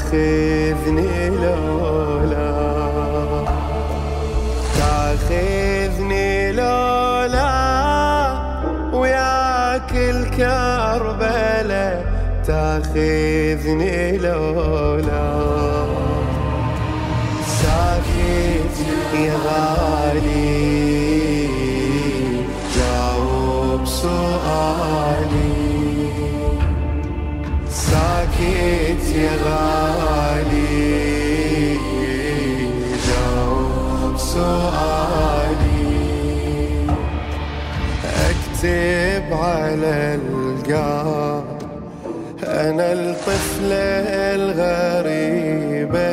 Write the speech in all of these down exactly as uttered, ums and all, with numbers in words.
تاخذني لولا تاخذني لولا وياك الكربلة تاخذني لولا ساكت يا غالي جاوب سؤالي ساكت يا غالي جاوب سؤالي اكتب على القاع أنا الطفلة الغريبة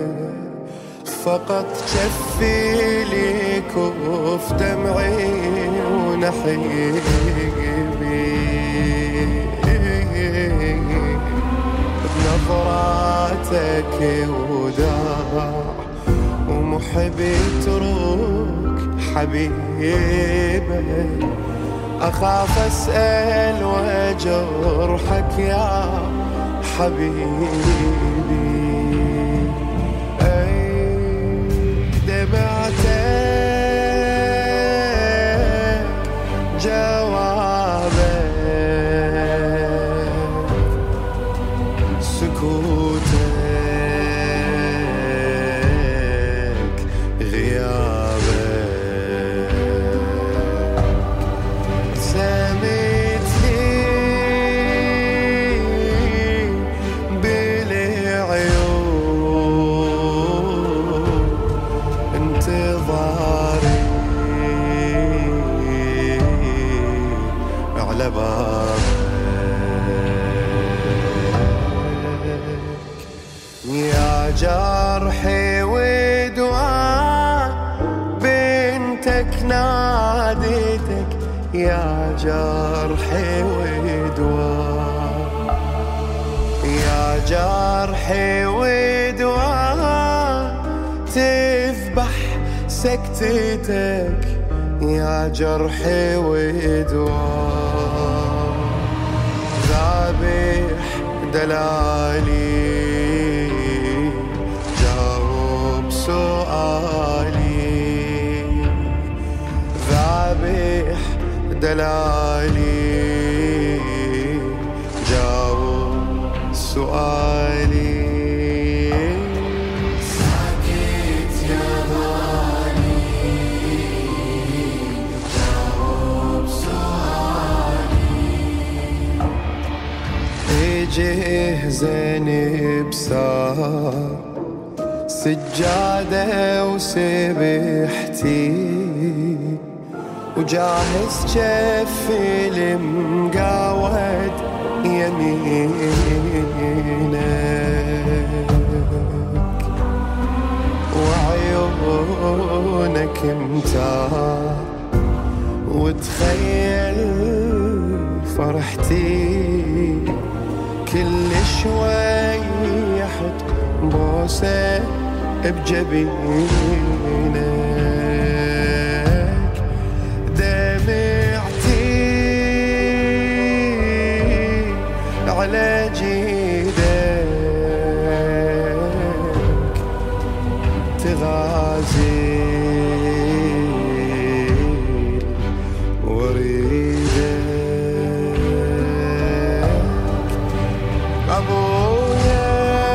فقط جفي لي كوف دمعي ونحيبي بنظراتك وداع ومحبي تروك حبيبة أخاف أسأل وجرحك يا حبيبي أي دمعتك جوابك سكوتك غيابك سميت لي بالعيون انتظاري على بابك يا جرحي ودواء بنتك ناديتك يا جرحي ودواء يا جرحي ودواء تذبح سكتتك يا جرحي ودواء ذابح دلالي جاوب سؤالي ذابح دلالي جاوب سؤالي ساكت يا غالي جاوب سؤالي اجيه زينب صار سجادة وسبحتي وجاهز جفي المقاود يمينك وعيونك امتار وتخيل فرحتي كل شوي يحط بوسة بجبينك دمعتي على جيدك تغازل وريدك أبويا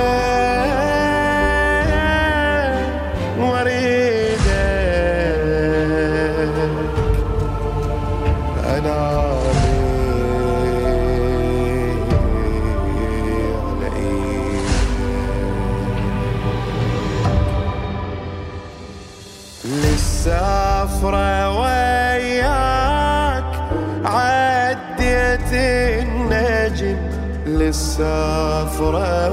للسفرة وياك عديت النجم للسفرة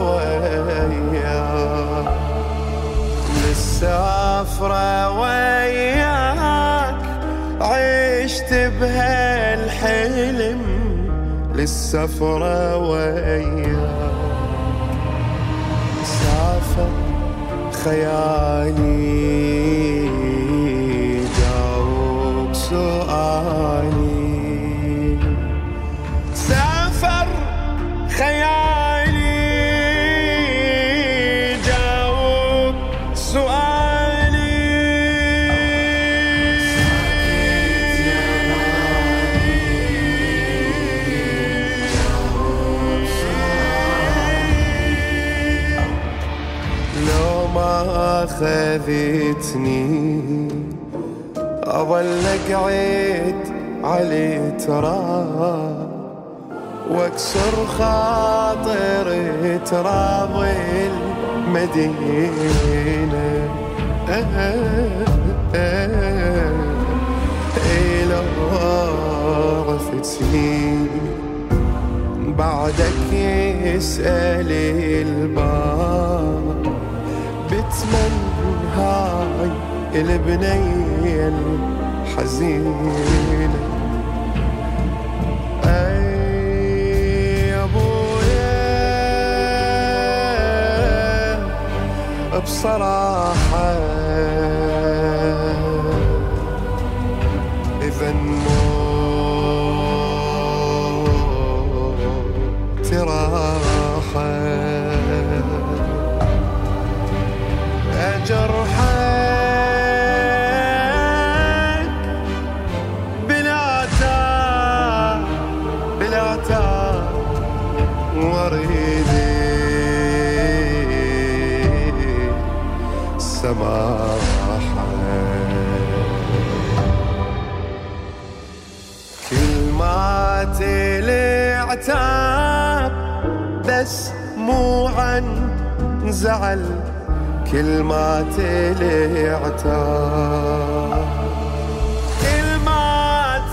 وياك للسفرة وياك عشت بهالحلم للسفرة وياك سافر خيالي جاوب سؤالي سافر خيالي أذيتني أظل قعيد علي تراب واكسر خاطر تراب المدينة. إيه لو عرفتني بعدك يسأل الباب بتمنى هاي البنية الحزينة. بصراحة إذا الموت راحة أجرحك بلا تاب بلا تاب واريدي سماحة. كلمات العتاب بس مو عن زعل، كلمات العتاب كلمات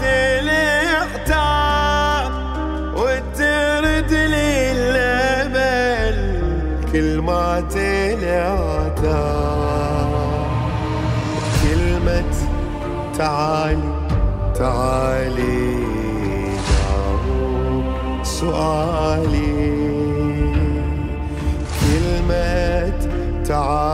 العتاب وترد لي الأمل، كلمات العتاب كلمة تعالي تعالي جاوب سؤالي، كلمة تعالي